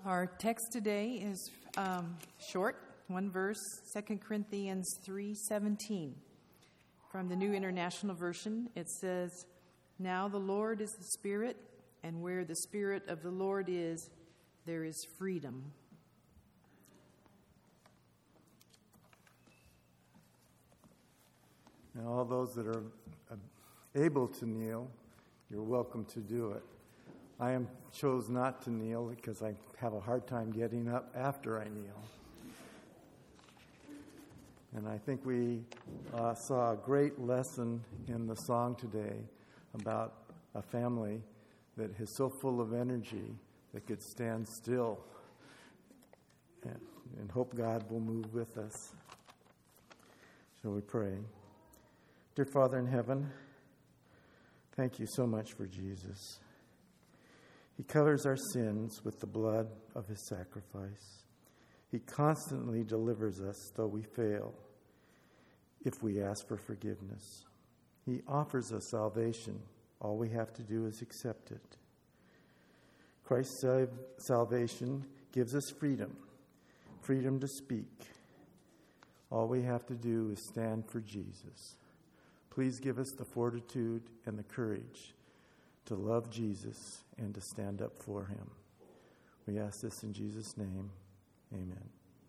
Our text today is short, one verse, 2 Corinthians 3:17. From the New International Version, it says, "Now the Lord is the Spirit, and where the Spirit of the Lord is, there is freedom." And all those that are able to kneel, you're welcome to do it. I chose not to kneel because I have a hard time getting up after I kneel. And I think we saw a great lesson in the song today about a family that is so full of energy that could stand still and hope God will move with us. Shall we pray? Dear Father in heaven, thank you so much for Jesus. He covers our sins with the blood of his sacrifice. He constantly delivers us, though we fail, if we ask for forgiveness. He offers us salvation. All we have to do is accept it. Christ's salvation gives us freedom to speak. All we have to do is stand for Jesus. Please give us the fortitude and the courage to love Jesus and to stand up for him. We ask this in Jesus' name. Amen.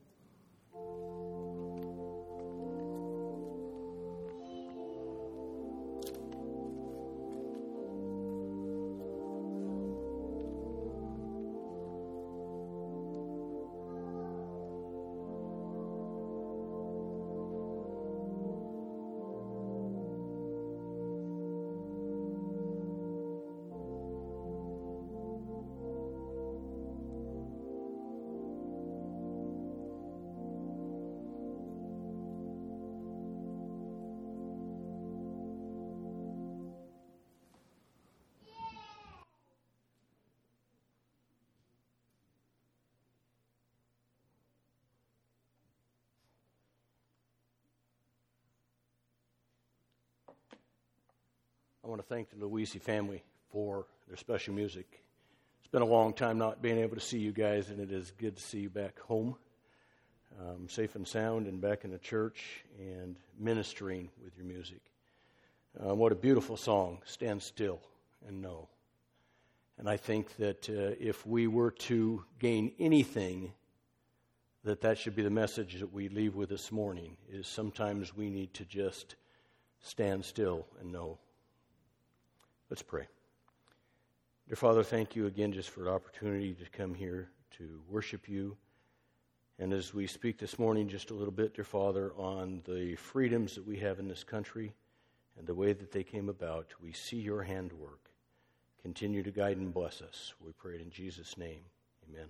I want to thank the Luisi family for their special music. It's been a long time not being able to see you guys, and it is good to see you back home, safe and sound, and back in the church and ministering with your music. What a beautiful song, Stand Still and Know. And I think that if we were to gain anything, that should be the message that we leave with this morning, is sometimes we need to just stand still and know. Let's pray. Dear Father, thank you again just for the opportunity to come here to worship you. And as we speak this morning just a little bit, dear Father, on the freedoms that we have in this country and the way that they came about, we see your handwork. Continue to guide and bless us. We pray it in Jesus' name. Amen.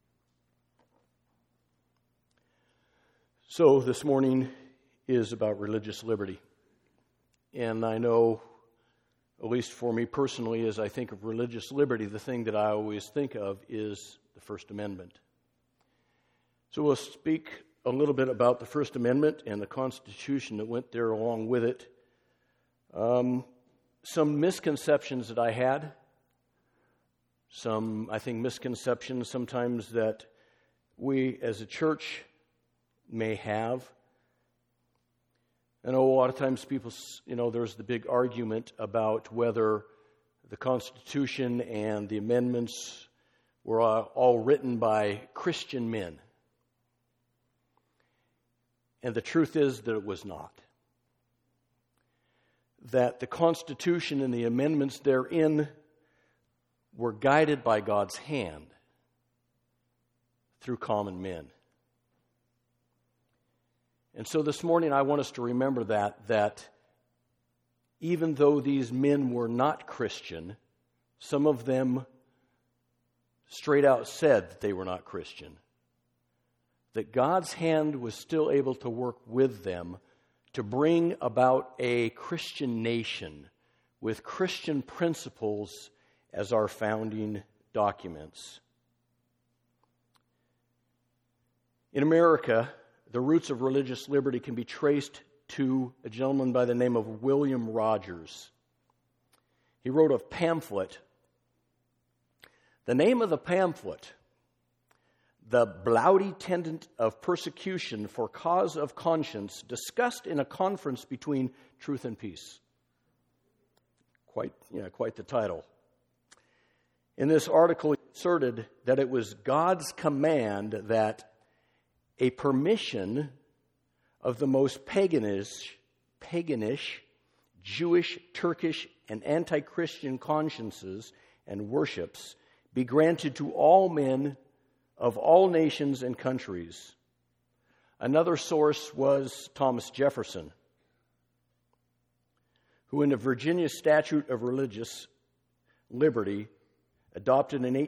So this morning is about religious liberty. And I know, at least for me personally, as I think of religious liberty, the thing that I always think of is the First Amendment. So we'll speak a little bit about the First Amendment and the Constitution that went there along with it. Some misconceptions that I had, I think, misconceptions sometimes that we as a church may have. I know a lot of times people, there's the big argument about whether the Constitution and the amendments were all written by Christian men. And the truth is that it was not. That the Constitution and the amendments therein were guided by God's hand through common men. And so this morning I want us to remember that even though these men were not Christian, some of them straight out said that they were not Christian, that God's hand was still able to work with them to bring about a Christian nation with Christian principles as our founding documents. In America, the roots of religious liberty can be traced to a gentleman by the name of William Rogers. He wrote a pamphlet. The name of the pamphlet the Bloody Tendant of Persecution for Cause of Conscience, discussed in a conference between truth and peace. Quite the title. In this article, he asserted that it was God's command that a permission of the most paganish, Jewish, Turkish, and anti-Christian consciences and worships be granted to all men of all nations and countries. Another source was Thomas Jefferson, who in the Virginia Statute of Religious Liberty, adopted in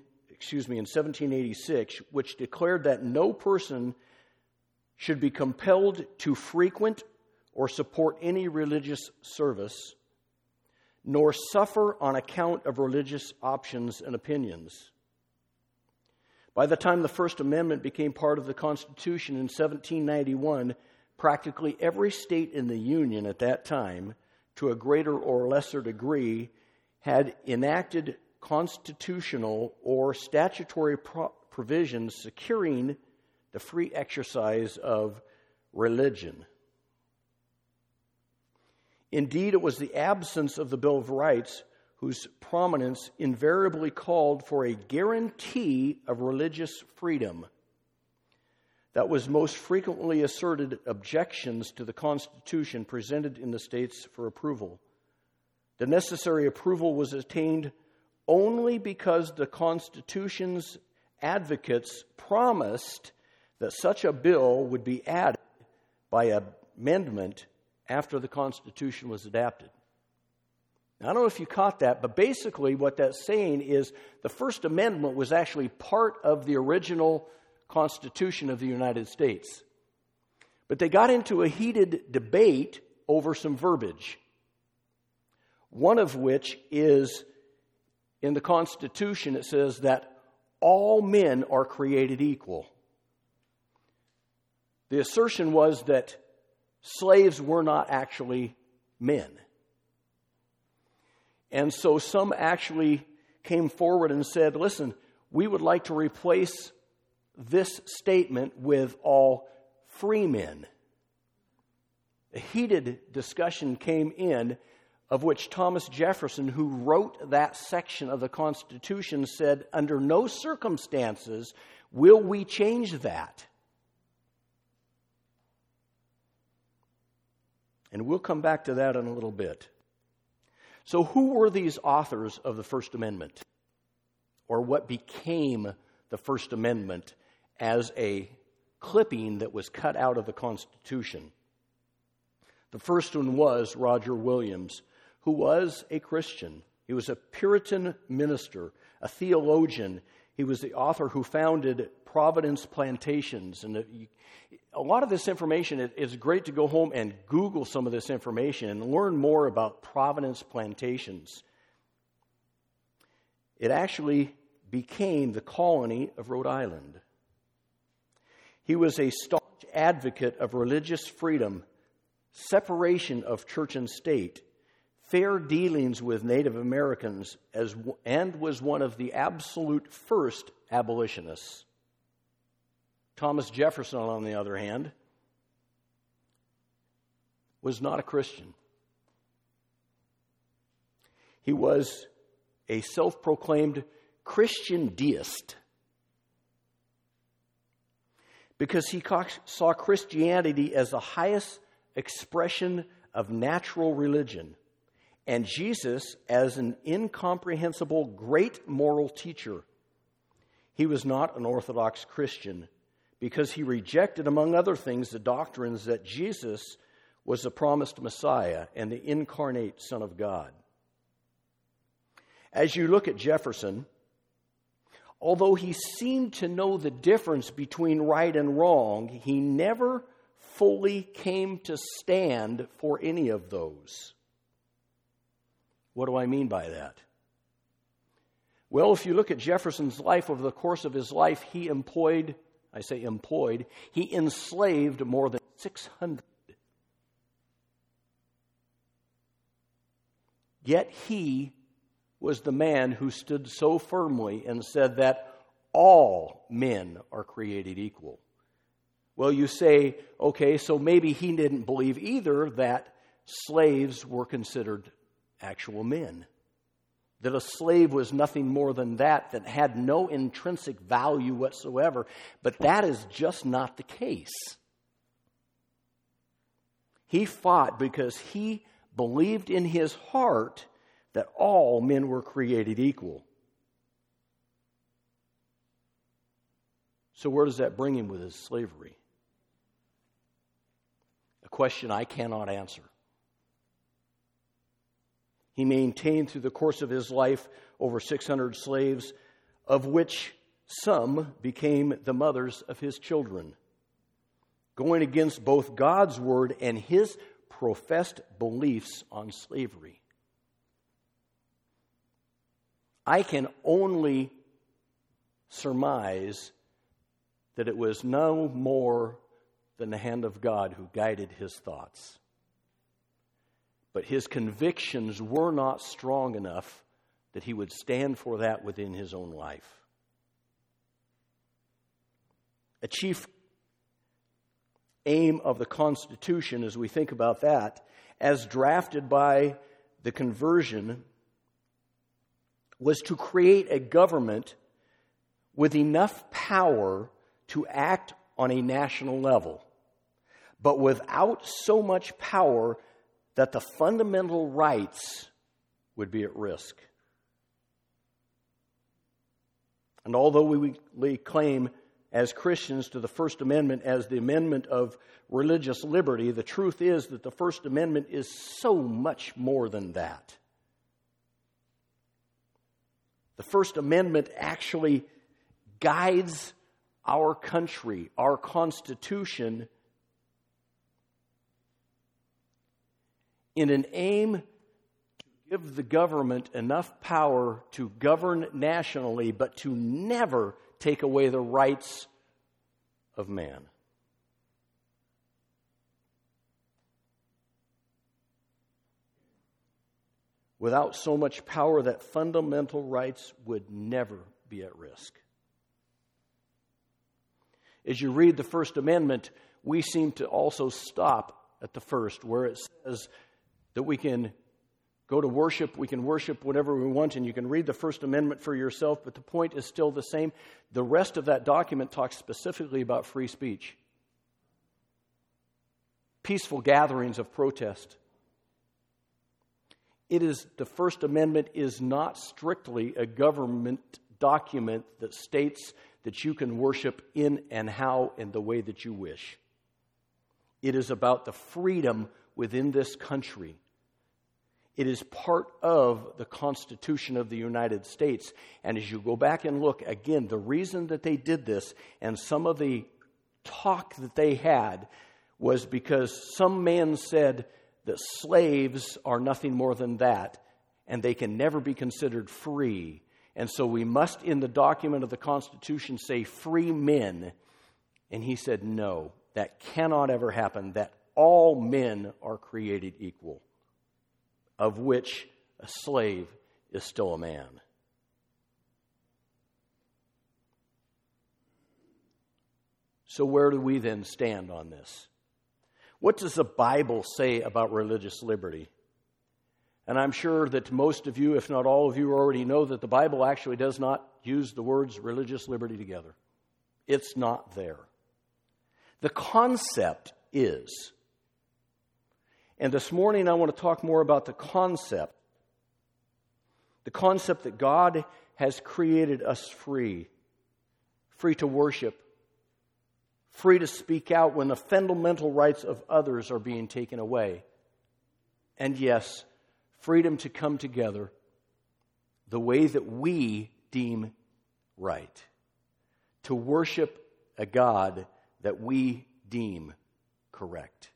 1786, which declared that no person should be compelled to frequent or support any religious service, nor suffer on account of religious options and opinions. By the time the First Amendment became part of the Constitution in 1791, practically every state in the Union at that time, to a greater or lesser degree, had enacted constitutional or statutory provisions securing the free exercise of religion. Indeed, it was the absence of the Bill of Rights whose prominence invariably called for a guarantee of religious freedom that was most frequently asserted objections to the Constitution presented in the states for approval. The necessary approval was attained only because the Constitution's advocates promised that such a bill would be added by amendment after the Constitution was adopted. Now, I don't know if you caught that, but basically what that's saying is the First Amendment was actually part of the original Constitution of the United States. But they got into a heated debate over some verbiage, one of which is in the Constitution, it says that all men are created equal. The assertion was that slaves were not actually men. And so some actually came forward and said, listen, we would like to replace this statement with all free men. A heated discussion came in, of which Thomas Jefferson, who wrote that section of the Constitution, said, under no circumstances will we change that. And we'll come back to that in a little bit. So who were these authors of the First Amendment? Or what became the First Amendment as a clipping that was cut out of the Constitution? The first one was Roger Williams, who was a Christian. He was a Puritan minister, a theologian. He was the author who founded Providence Plantations. And a lot of this information, it's great to go home and Google some of this information and learn more about Providence Plantations. It actually became the colony of Rhode Island. He was a staunch advocate of religious freedom, separation of church and state, fair dealings with Native Americans, and was one of the absolute first abolitionists. Thomas Jefferson, on the other hand, was not a Christian. He was a self-proclaimed Christian deist because he saw Christianity as the highest expression of natural religion and Jesus as an incomprehensible great moral teacher. He was not an Orthodox Christian because he rejected, among other things, the doctrines that Jesus was the promised Messiah and the incarnate Son of God. As you look at Jefferson, although he seemed to know the difference between right and wrong, he never fully came to stand for any of those. What do I mean by that? Well, if you look at Jefferson's life, over the course of his life, he enslaved more than 600. Yet he was the man who stood so firmly and said that all men are created equal. Well, you say, okay, so maybe he didn't believe either that slaves were considered actual men. That a slave was nothing more than that had no intrinsic value whatsoever. But that is just not the case. He fought because he believed in his heart that all men were created equal. So where does that bring him with his slavery? A question I cannot answer. He maintained through the course of his life over 600 slaves, of which some became the mothers of his children, going against both God's word and his professed beliefs on slavery. I can only surmise that it was no more than the hand of God who guided his thoughts. But his convictions were not strong enough that he would stand for that within his own life. A chief aim of the Constitution, as we think about that, as drafted by the conversion, was to create a government with enough power to act on a national level, but without so much power that the fundamental rights would be at risk. And although we lay claim as Christians to the First Amendment as the amendment of religious liberty, the truth is that the First Amendment is so much more than that. The First Amendment actually guides our country, our Constitution, in an aim to give the government enough power to govern nationally, but to never take away the rights of man. Without so much power that fundamental rights would never be at risk. As you read the First Amendment, we seem to also stop at the first, where it says that we can go to worship, we can worship whatever we want, and you can read the First Amendment for yourself, but the point is still the same. The rest of that document talks specifically about free speech, peaceful gatherings of protest. The First Amendment is not strictly a government document that states that you can worship in and how and the way that you wish. It is about the freedom within this country. It is part of the Constitution of the United States. And as you go back and look, again, the reason that they did this and some of the talk that they had was because some man said that slaves are nothing more than that, and they can never be considered free. And so we must, in the document of the Constitution, say free men. And he said, no, that cannot ever happen, that all men are created equal, of which a slave is still a man. So where do we then stand on this? What does the Bible say about religious liberty? And I'm sure that most of you, if not all of you, already know that the Bible actually does not use the words religious liberty together. It's not there. The concept is. And this morning I want to talk more about the concept. The concept that God has created us free. Free to worship. Free to speak out when the fundamental rights of others are being taken away. And yes, freedom to come together the way that we deem right. To worship a God that we deem correct.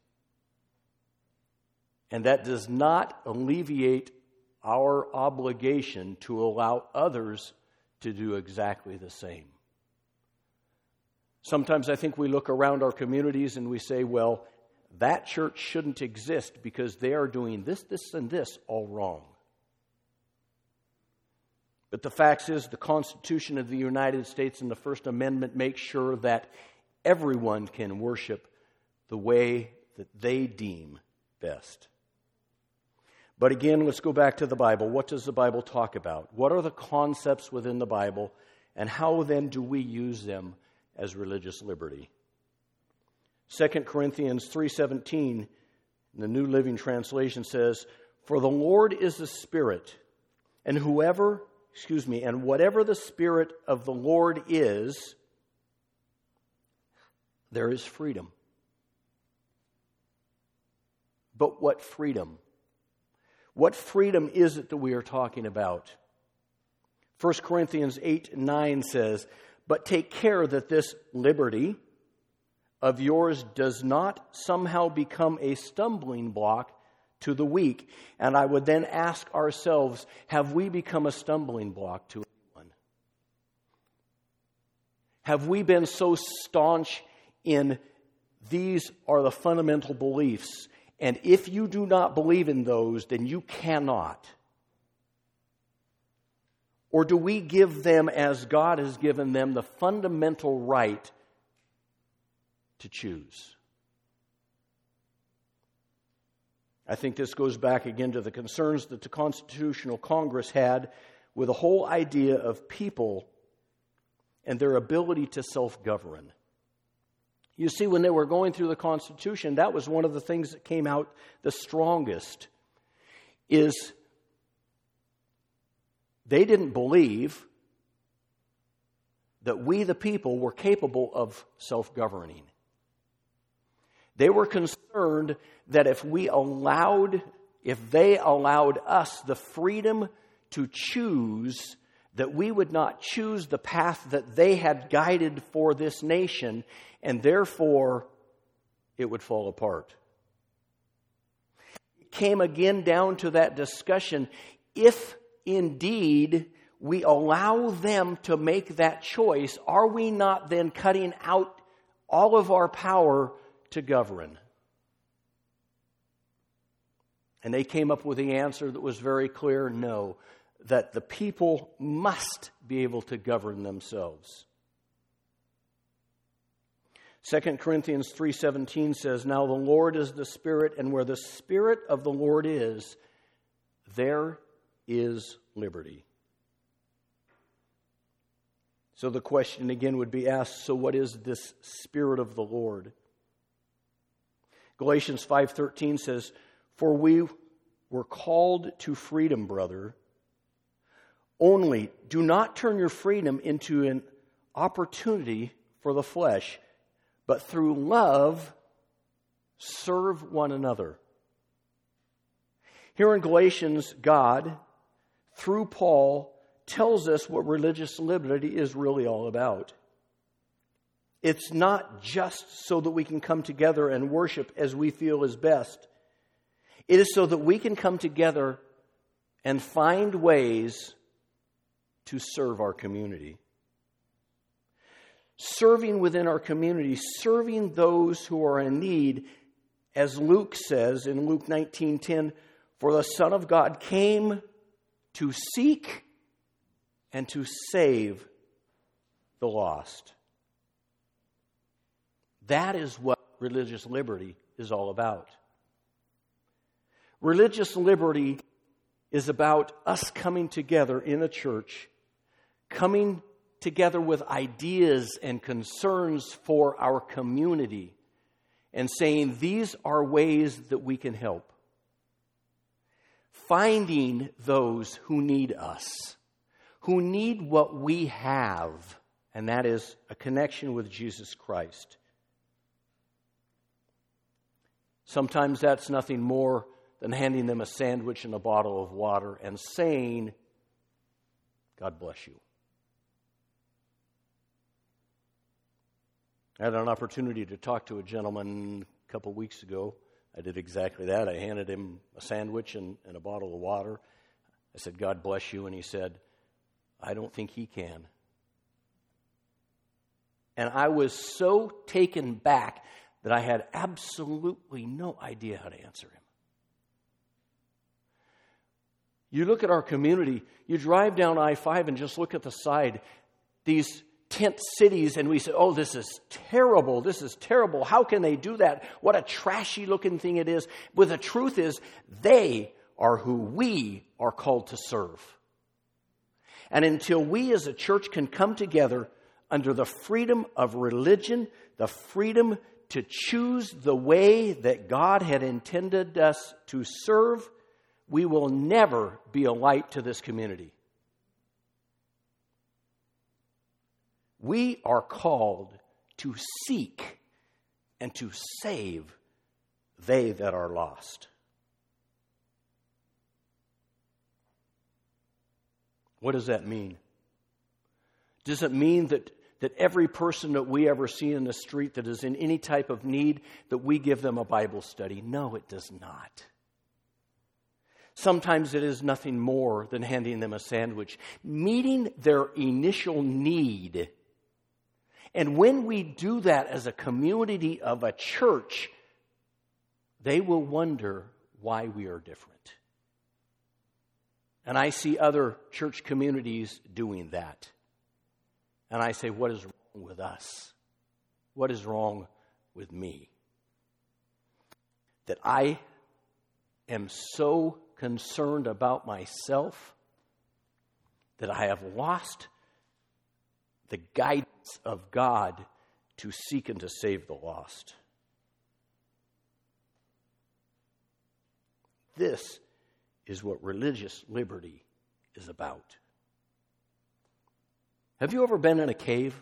And that does not alleviate our obligation to allow others to do exactly the same. Sometimes I think we look around our communities and we say, well, that church shouldn't exist because they are doing this, this, and this all wrong. But the fact is, the Constitution of the United States and the First Amendment make sure that everyone can worship the way that they deem best. But again, let's go back to the Bible. What does the Bible talk about? What are the concepts within the Bible, and how then do we use them as religious liberty? 2 Corinthians 3:17, in the New Living Translation says, "For the Lord is the Spirit, and whatever the Spirit of the Lord is, there is freedom." But what freedom? What freedom is it that we are talking about? 1 Corinthians 8:9 says, "But take care that this liberty of yours does not somehow become a stumbling block to the weak." And I would then ask ourselves, have we become a stumbling block to anyone? Have we been so staunch in these are the fundamental beliefs, and if you do not believe in those, then you cannot? Or do we give them, as God has given them, the fundamental right to choose? I think this goes back again to the concerns that the Constitutional Congress had with the whole idea of people and their ability to self-govern. You see, when they were going through the Constitution, that was one of the things that came out the strongest, is they didn't believe that we, the people, were capable of self-governing. They were concerned that if they allowed us the freedom to choose, that we would not choose the path that they had guided for this nation, and therefore it would fall apart. It came again down to that discussion. If indeed we allow them to make that choice, are we not then cutting out all of our power to govern? And they came up with the answer that was very clear: no, that the people must be able to govern themselves. 2 Corinthians 3:17 says, "Now the Lord is the Spirit, and where the Spirit of the Lord is, there is liberty." So the question again would be asked, so what is this Spirit of the Lord? Galatians 5:13 says, "For we were called to freedom, brother. Only do not turn your freedom into an opportunity for the flesh, but through love serve one another." Here in Galatians, God, through Paul, tells us what religious liberty is really all about. It's not just so that we can come together and worship as we feel is best. It is so that we can come together and find ways to serve our community. Serving within our community, serving those who are in need, as Luke says in Luke 19:10, "For the Son of God came to seek and to save the lost." That is what religious liberty is all about. Religious liberty is about us coming together in a church, coming together with ideas and concerns for our community, and saying these are ways that we can help. Finding those who need us, who need what we have, and that is a connection with Jesus Christ. Sometimes that's nothing more than handing them a sandwich and a bottle of water and saying, "God bless you." I had an opportunity to talk to a gentleman a couple weeks ago. I did exactly that. I handed him a sandwich and a bottle of water. I said, "God bless you." And he said, "I don't think he can." And I was so taken back that I had absolutely no idea how to answer him. You look at our community, you drive down I-5 and just look at the side, these tent cities, and we say, oh, this is terrible, this is terrible. How can they do that? What a trashy looking thing it is. But the truth is, they are who we are called to serve. And until we as a church can come together under the freedom of religion, the freedom to choose the way that God had intended us to serve, we will never be a light to this community. We are called to seek and to save they that are lost. What does that mean? Does it mean that every person that we ever see in the street that is in any type of need, that we give them a Bible study? No, it does not. Sometimes it is nothing more than handing them a sandwich, meeting their initial need. And when we do that as a community of a church, they will wonder why we are different. And I see other church communities doing that. And I say, what is wrong with us? What is wrong with me? That I am so concerned about myself that I have lost the guidance of God to seek and to save the lost. This is what religious liberty is about. Have you ever been in a cave?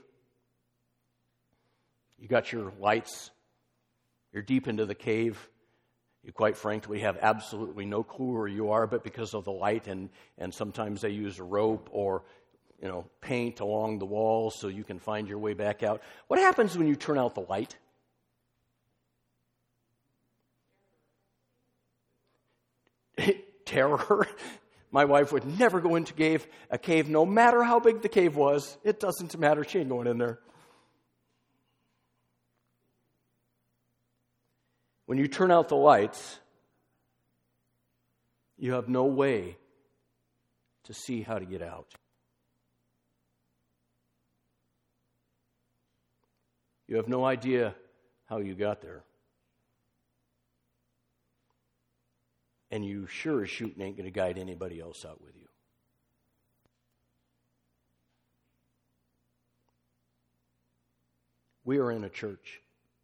You got your lights, you're deep into the cave. You quite frankly have absolutely no clue where you are, but because of the light, and sometimes they use a rope or paint along the walls so you can find your way back out. What happens when you turn out the light? Terror. My wife would never go into a cave, no matter how big the cave was. It doesn't matter. She ain't going in there. When you turn out the lights, you have no way to see how to get out. You have no idea how you got there. And you sure as shooting ain't going to guide anybody else out with you. We are in a church.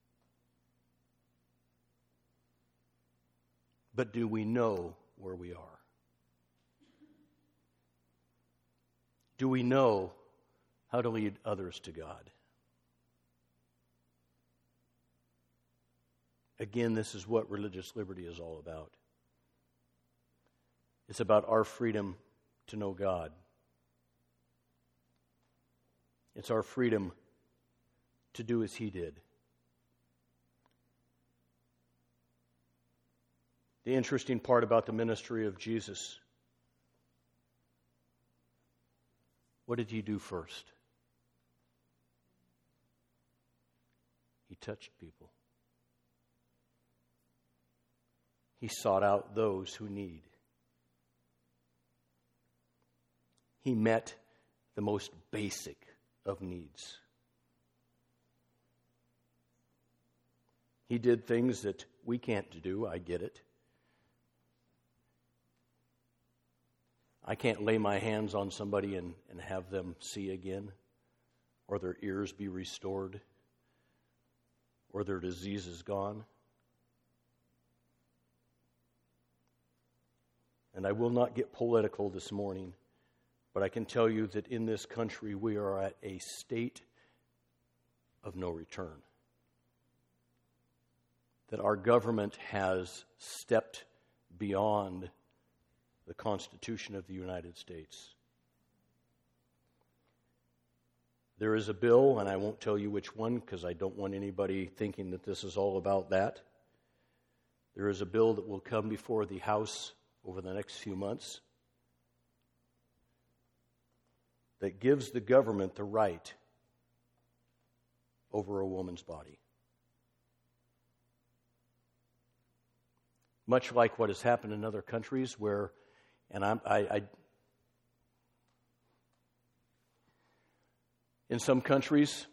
But do we know where we are? Do we know how to lead others to God? Again, this is what religious liberty is all about. It's about our freedom to know God. It's our freedom to do as He did. The interesting part about the ministry of Jesus, what did He do first? He touched people. He sought out those who need. He met the most basic of needs. He did things that we can't do, I get it. I can't lay my hands on somebody and have them see again, or their ears be restored, or their disease is gone. And I will not get political this morning, but I can tell you that in this country we are at a state of no return. That our government has stepped beyond the Constitution of the United States. There is a bill, and I won't tell you which one because I don't want anybody thinking that this is all about that. There is a bill that will come before the House over the next few months that gives the government the right over a woman's body. Much like what has happened in other countries where And in some countries,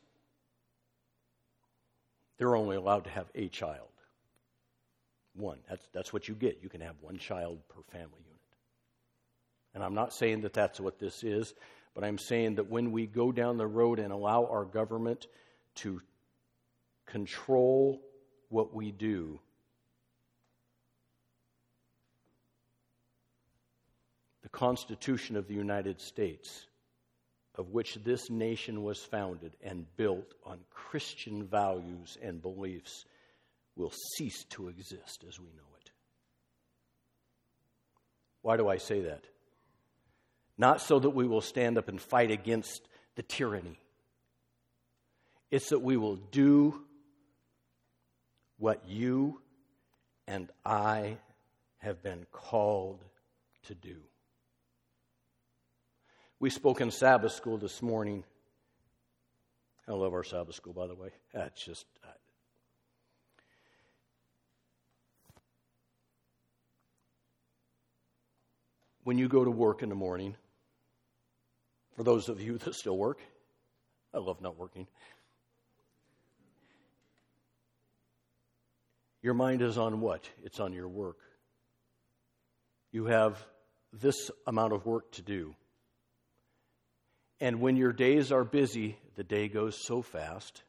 they're only allowed to have a child. One. That's what you get. You can have one child per family unit. And I'm not saying that that's what this is, but I'm saying that when we go down the road and allow our government to control what we do, the Constitution of the United States, of which this nation was founded and built on Christian values and beliefs, will cease to exist as we know it. Why do I say that? Not so that we will stand up and fight against the tyranny. It's that we will do what you and I have been called to do. We spoke in Sabbath school this morning. I love our Sabbath school, by the way. That's just... When you go to work in the morning, for those of you that still work, I love not working. Your mind is on what? It's on your work. You have this amount of work to do. And when your days are busy, the day goes so fast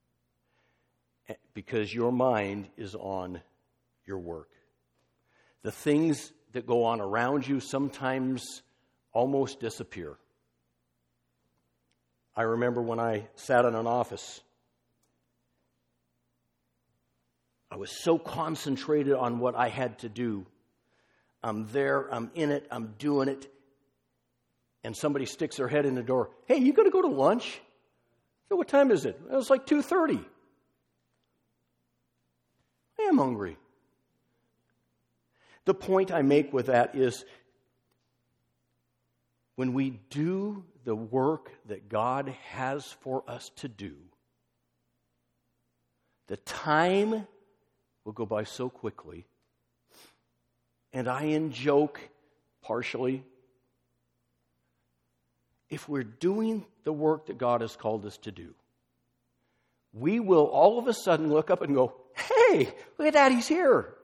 because your mind is on your work. The things that go on around you sometimes almost disappear. I remember when I sat in an office, I was so concentrated on what I had to do. I'm there, I'm in it, I'm doing it. And somebody sticks their head in the door. Hey, you going to go to lunch? So what time is it? It was like 2:30. I am hungry. The point I make with that is when we do the work that God has for us to do, the time will go by so quickly. And I in joke partially, if we're doing the work that God has called us to do, we will all of a sudden look up and go, hey, look at that, he's here.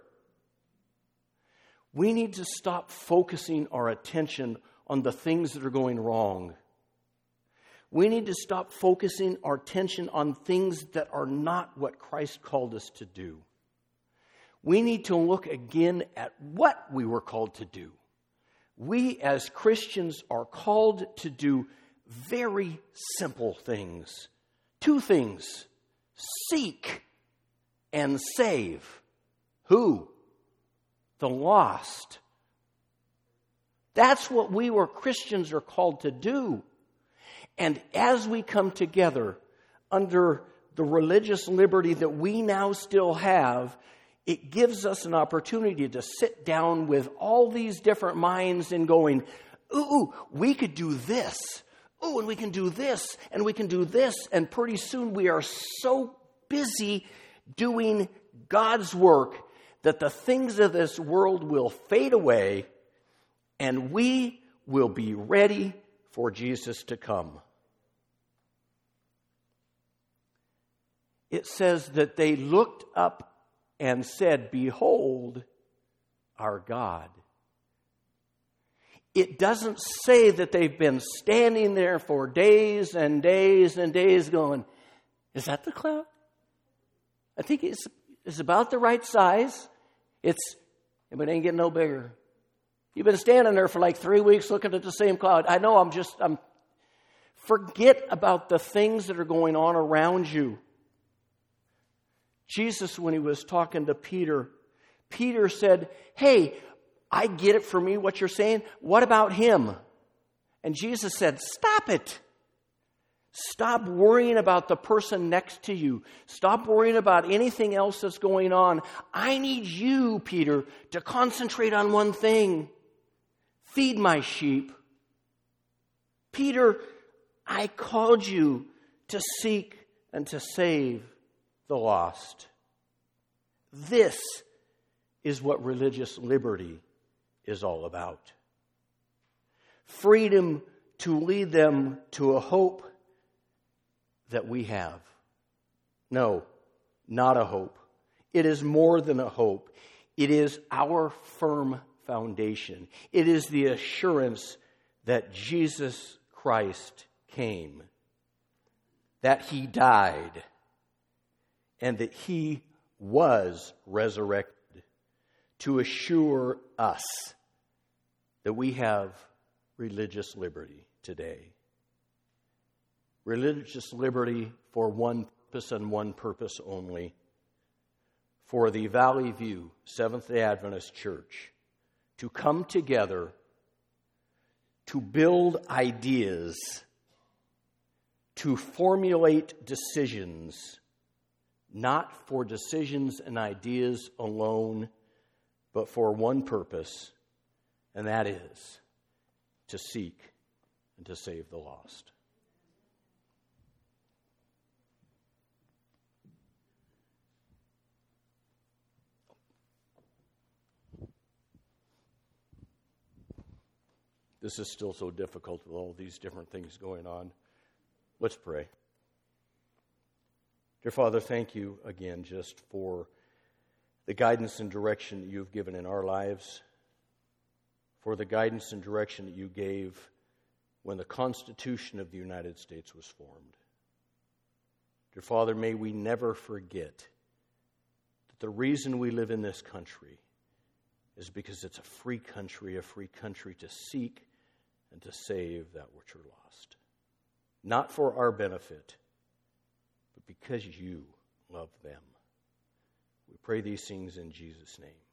We need to stop focusing our attention on the things that are going wrong. We need to stop focusing our attention on things that are not what Christ called us to do. We need to look again at what we were called to do. We as Christians are called to do very simple things. 2 things. Seek and save. Who? The lost. That's what we were Christians are called to do. And as we come together under the religious liberty that we now still have, it gives us an opportunity to sit down with all these different minds and going, ooh, we could do this. Oh, and we can do this, and we can do this. And pretty soon we are so busy doing God's work that the things of this world will fade away and we will be ready for Jesus to come. It says that they looked up and said, behold, our God. It doesn't say that they've been standing there for days and days and days going, is that the cloud? I think it's about the right size. It ain't getting no bigger. You've been standing there for like 3 weeks looking at the same cloud. I know forget about the things that are going on around you. Jesus, when he was talking to Peter said, hey, I get it for me what you're saying. What about him? And Jesus said, stop it. Stop worrying about the person next to you. Stop worrying about anything else that's going on. I need you, Peter, to concentrate on one thing. Feed my sheep. Peter, I called you to seek and to save the lost. This is what religious liberty is all about. freedom to lead them to a hope that we have. No, not a hope. It is more than a hope. It is our firm foundation. It is the assurance that Jesus Christ came, that He died, and that He was resurrected to assure us that we have religious liberty today. Religious liberty for one purpose and one purpose only. For the Valley View Seventh-day Adventist Church to come together to build ideas, to formulate decisions, not for decisions and ideas alone, but for one purpose, and that is to seek and to save the lost. This is still so difficult with all these different things going on. Let's pray. Dear Father, thank you again just for the guidance and direction that you've given in our lives, for the guidance and direction that you gave when the Constitution of the United States was formed. Dear Father, may we never forget that the reason we live in this country is because it's a free country to seek and to save that which are lost. Not for our benefit, but because you love them. We pray these things in Jesus' name.